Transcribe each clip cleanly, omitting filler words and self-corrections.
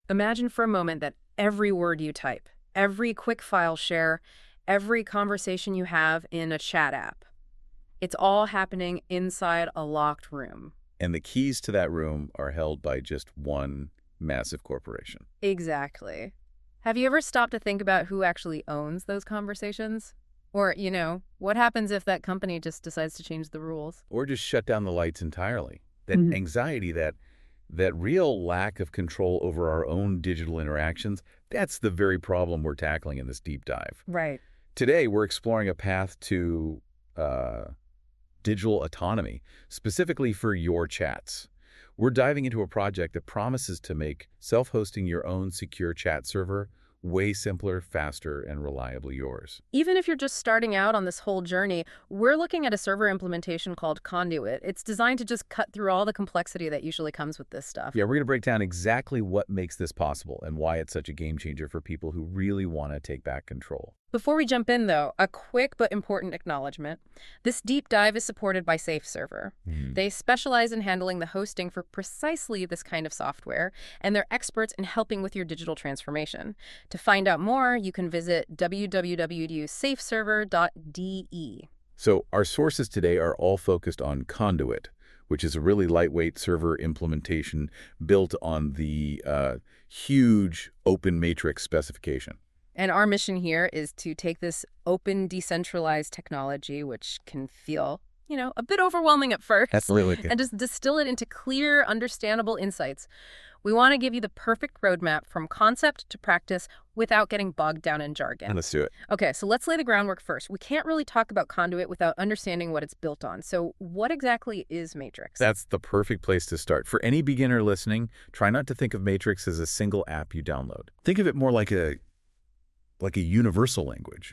Imagine for a moment that every word you type, every quick file share, every conversation you have in a chat app, it's all happening inside a locked room. And the keys to that room are held by just one massive corporation. Exactly. Have you ever stopped to think about who actually owns those conversations? Or, what happens if that company just decides to change the rules? Or just shut down the lights entirely. That Mhm. anxiety, that real lack of control over our own digital interactions, that's the very problem we're tackling in this deep dive. Right. Today, we're exploring a path to uh, digital autonomy, specifically for your chats. We're diving into a project that promises to make self-hosting your own secure chat server way simpler, faster, and reliably yours. Even if you're just starting out on this whole journey, we're looking at a server implementation called Conduit. It's designed to just cut through all the complexity that usually comes with this stuff. Yeah, we're going to break down exactly what makes this possible and why it's such a game changer for people who really want to take back control. Before we jump in, though, a quick but important acknowledgement. This deep dive is supported by SafeServer. They specialize in handling the hosting for precisely this kind of software, and they're experts in helping with your digital transformation. To find out more, you can visit www.safeserver.de. So our sources today are all focused on Conduit, which is a really lightweight server implementation built on the huge Open Matrix specification. And our mission here is to take this open, decentralized technology, which can feel, a bit overwhelming at first, Absolutely. and just distill it into clear, understandable insights. We want to give you the perfect roadmap from concept to practice without getting bogged down in jargon. Let's do it. Okay, so let's lay the groundwork first. We can't really talk about Conduit without understanding what it's built on. So what exactly is Matrix? That's the perfect place to start. For any beginner listening, try not to think of Matrix as a single app you download. Think of it more like a universal language,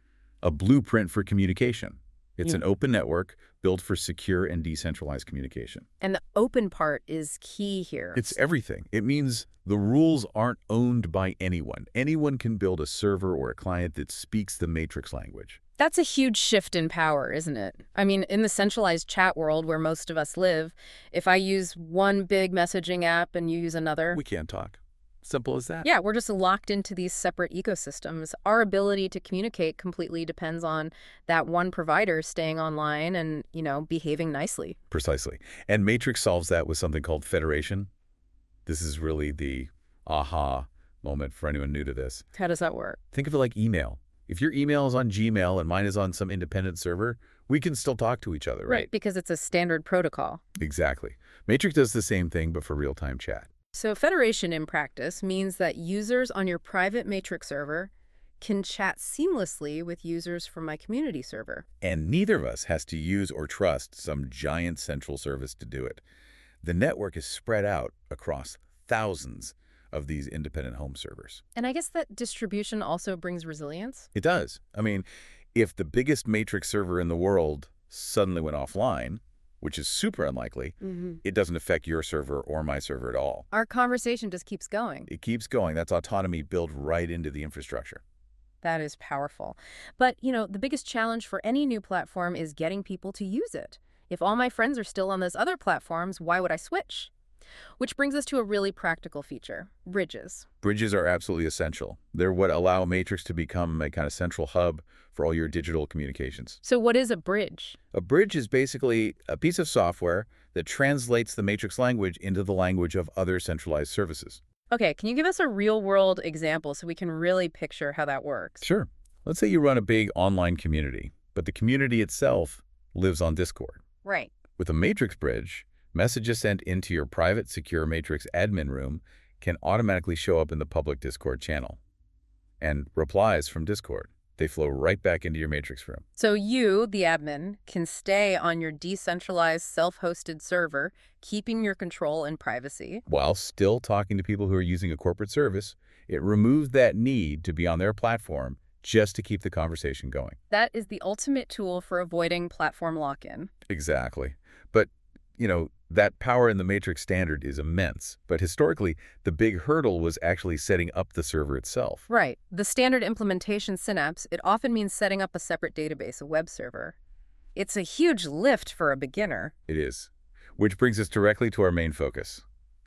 a blueprint for communication. It's an open network built for secure and decentralized communication. And the open part is key here. It's everything. It means the rules aren't owned by anyone. Anyone can build a server or a client that speaks the Matrix language. That's a huge shift in power, isn't it? I mean, in the centralized chat world where most of us live, if I use one big messaging app and you use another, We can't talk. Simple as that. yeah, we're just locked into these separate ecosystems. Our ability to communicate completely depends on that one provider staying online and, behaving nicely. Precisely. And Matrix solves that with something called federation. This is really the aha moment for anyone new to this. How does that work? Think of it like email. If your email is on Gmail and mine is on some independent server, we can still talk to each other, right? Because it's a standard protocol. Exactly. Matrix does the same thing, but for real-time chat. So federation in practice means that users on your private Matrix server can chat seamlessly with users from my community server. And neither of us has to use or trust some giant central service to do it. The network is spread out across thousands of these independent home servers. And I guess that distribution also brings resilience. It does. I mean, if the biggest Matrix server in the world suddenly went offline, which is super unlikely, it doesn't affect your server or my server at all. Our conversation just keeps going. It keeps going. That's autonomy built right into the infrastructure. That is powerful. But, the biggest challenge for any new platform is getting people to use it. If all my friends are still on those other platforms, why would I switch? Which brings us to a really practical feature, bridges. Bridges are absolutely essential. They're what allow Matrix to become a kind of central hub for all your digital communications. So what is a bridge? A bridge is basically a piece of software that translates the Matrix language into the language of other centralized services. Okay, can you give us a real-world example so we can really picture how that works? Sure. Let's say you run a big online community, but the community itself lives on Discord. Right. With a Matrix bridge, messages sent into your private secure Matrix admin room can automatically show up in the public Discord channel. And replies from Discord, they flow right back into your Matrix room. So you, the admin, can stay on your decentralized self-hosted server, keeping your control and privacy. While still talking to people who are using a corporate service, it removes that need to be on their platform just to keep the conversation going. That is the ultimate tool for avoiding platform lock-in. Exactly. But, that power in the Matrix standard is immense. But historically, the big hurdle was actually setting up the server itself. Right. The standard implementation Synapse, it often means setting up a separate database, a web server. It's a huge lift for a beginner. It is. Which brings us directly to our main focus,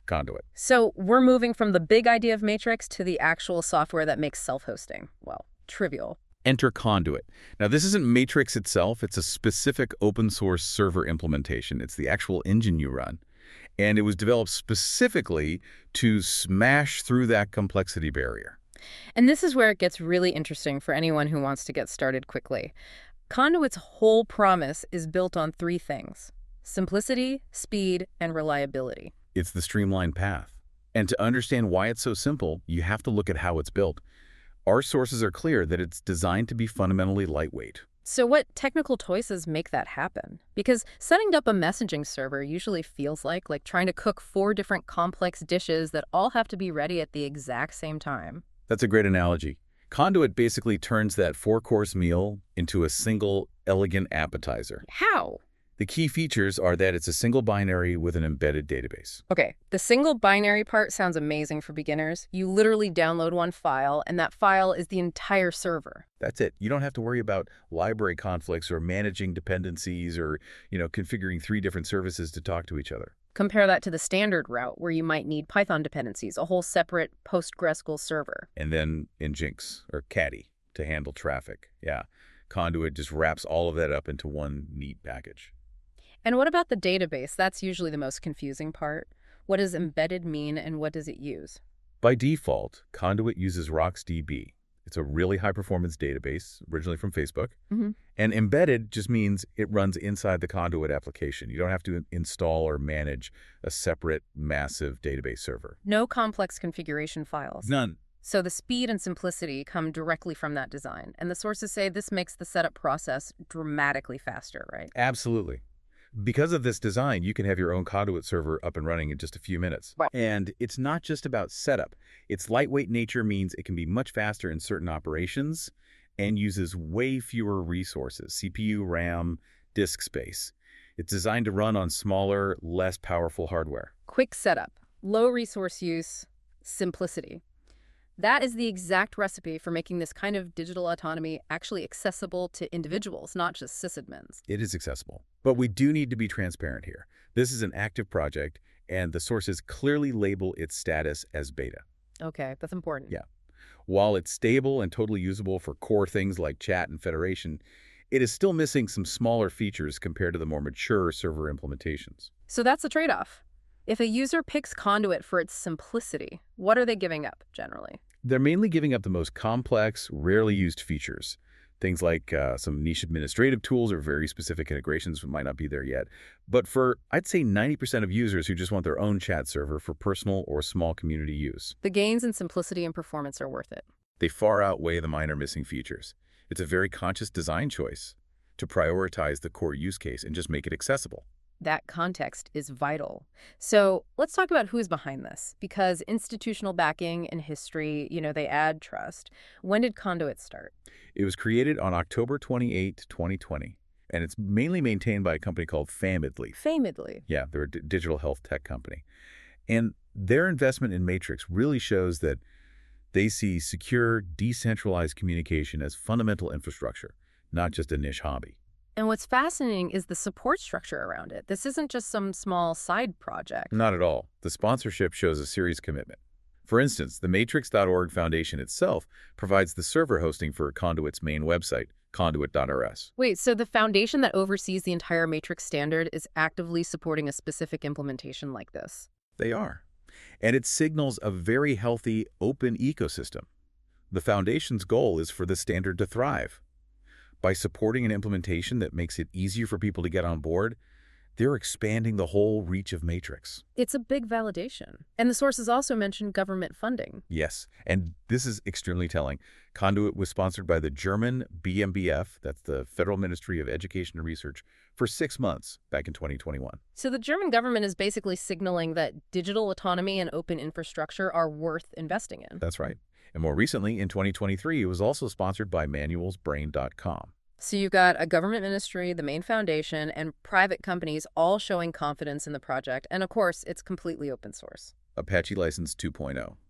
Conduit. So we're moving from the big idea of Matrix to the actual software that makes self-hosting, well, trivial. Enter Conduit. Now, this isn't Matrix itself. It's a specific open source server implementation. It's the actual engine you run. And it was developed specifically to smash through that complexity barrier. And this is where it gets really interesting for anyone who wants to get started quickly. Conduit's whole promise is built on three things: simplicity, speed, and reliability. It's the streamlined path. And to understand why it's so simple, you have to look at how it's built. Our sources are clear that it's designed to be fundamentally lightweight. So what technical choices make that happen? Because setting up a messaging server usually feels like trying to cook 4 different complex dishes that all have to be ready at the exact same time. That's a great analogy. Conduit basically turns that 4-course meal into a single, elegant appetizer. How? The key features are that it's a single binary with an embedded database. Okay, the single binary part sounds amazing for beginners. You literally download one file, and that file is the entire server. That's it. You don't have to worry about library conflicts or managing dependencies or, configuring 3 different services to talk to each other. Compare that to the standard route, where you might need Python dependencies, a whole separate PostgreSQL server. And then Nginx or Caddy to handle traffic. Yeah, Conduit just wraps all of that up into one neat package. And what about the database? That's usually the most confusing part. What does embedded mean, and what does it use? By default, Conduit uses RocksDB. It's a really high-performance database, originally from Facebook. And embedded just means it runs inside the Conduit application. You don't have to install or manage a separate, massive database server. No complex configuration files. None. So the speed and simplicity come directly from that design. And the sources say this makes the setup process dramatically faster, right? Absolutely. Because of this design, you can have your own Conduit server up and running in just a few minutes. Wow. And it's not just about setup. Its lightweight nature means it can be much faster in certain operations and uses way fewer resources: CPU, RAM, disk space. It's designed to run on smaller, less powerful hardware. Quick setup, low resource use, simplicity. That is the exact recipe for making this kind of digital autonomy actually accessible to individuals, not just sysadmins. It is accessible. But we do need to be transparent here. This is an active project, and the sources clearly label its status as beta. Okay, that's important. Yeah. While it's stable and totally usable for core things like chat and federation, it is still missing some smaller features compared to the more mature server implementations. So that's the trade-off. If a user picks Conduit for its simplicity, what are they giving up, generally? They're mainly giving up the most complex, rarely used features. Things like some niche administrative tools or very specific integrations might not be there yet. But for, I'd say, 90% of users who just want their own chat server for personal or small community use. The gains in simplicity and performance are worth it. They far outweigh the minor missing features. It's a very conscious design choice to prioritize the core use case and just make it accessible. That context is vital. So let's talk about who's behind this, because institutional backing and history, they add trust. When did Conduit start? It was created on October 28, 2020, and it's mainly maintained by a company called Famidly. Famidly? Yeah, they're a digital health tech company. And their investment in Matrix really shows that they see secure, decentralized communication as fundamental infrastructure, not just a niche hobby. And what's fascinating is the support structure around it. This isn't just some small side project. Not at all. The sponsorship shows a serious commitment. For instance, the Matrix.org Foundation itself provides the server hosting for Conduit's main website, conduit.rs. Wait, so the foundation that oversees the entire Matrix standard is actively supporting a specific implementation like this? They are. And it signals a very healthy, open ecosystem. The foundation's goal is for the standard to thrive. By supporting an implementation that makes it easier for people to get on board, they're expanding the whole reach of Matrix. It's a big validation. And the sources also mention government funding. Yes, and this is extremely telling. Conduit was sponsored by the German BMBF, that's the Federal Ministry of Education and Research, for 6 months back in 2021. So the German government is basically signaling that digital autonomy and open infrastructure are worth investing in. That's right. And more recently, in 2023, it was also sponsored by manualsbrain.com. So you've got a government ministry, the main foundation, and private companies all showing confidence in the project. And of course, it's completely open source. Apache License 2.0.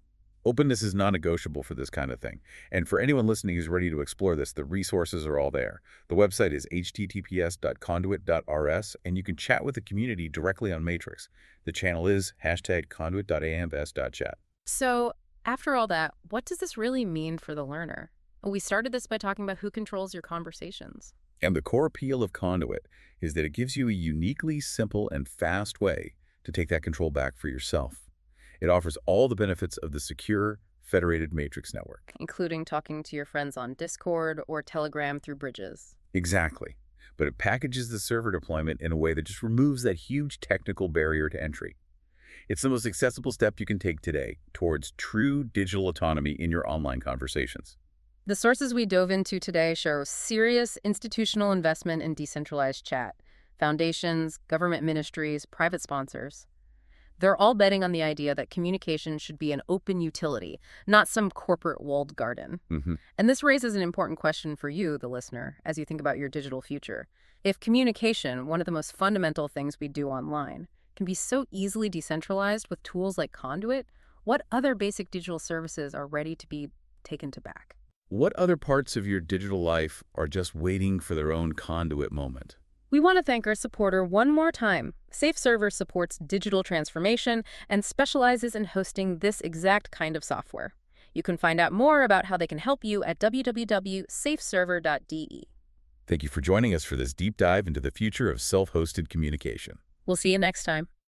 Openness is non-negotiable for this kind of thing. And for anyone listening who's ready to explore this, the resources are all there. The website is https://conduit.rs, and you can chat with the community directly on Matrix. The channel is #conduit.ambs.chat. So, after all that, what does this really mean for the learner? We started this by talking about who controls your conversations. And the core appeal of Conduit is that it gives you a uniquely simple and fast way to take that control back for yourself. It offers all the benefits of the secure, federated Matrix network. Including talking to your friends on Discord or Telegram through bridges. Exactly. But it packages the server deployment in a way that just removes that huge technical barrier to entry. It's the most accessible step you can take today towards true digital autonomy in your online conversations. The sources we dove into today show serious institutional investment in decentralized chat. Foundations, government ministries, private sponsors. They're all betting on the idea that communication should be an open utility, not some corporate walled garden. And this raises an important question for you, the listener, as you think about your digital future. If communication, one of the most fundamental things we do online, can be so easily decentralized with tools like Conduit, what other basic digital services are ready to be taken to back? What other parts of your digital life are just waiting for their own Conduit moment? We want to thank our supporter one more time. SafeServer supports digital transformation and specializes in hosting this exact kind of software. You can find out more about how they can help you at www.safeserver.de. Thank you for joining us for this deep dive into the future of self-hosted communication. We'll see you next time.